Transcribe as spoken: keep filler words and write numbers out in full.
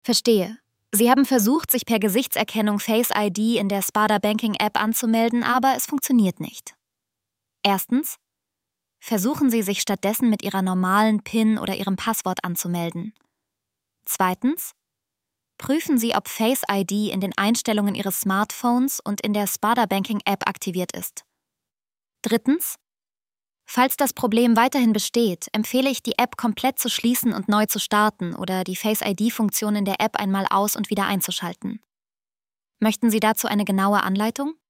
Verstehe. Sie haben versucht, sich per Gesichtserkennung Face I D in der Sparda Banking App anzumelden, aber es funktioniert nicht. Erstens. Versuchen Sie, sich stattdessen mit Ihrer normalen PIN oder Ihrem Passwort anzumelden. Zweitens. Prüfen Sie, ob Face I D in den Einstellungen Ihres Smartphones und in der Sparda Banking App aktiviert ist. Drittens. Falls das Problem weiterhin besteht, empfehle ich, die App komplett zu schließen und neu zu starten oder die Face I D-Funktion in der App einmal aus- und wieder einzuschalten. Möchten Sie dazu eine genaue Anleitung?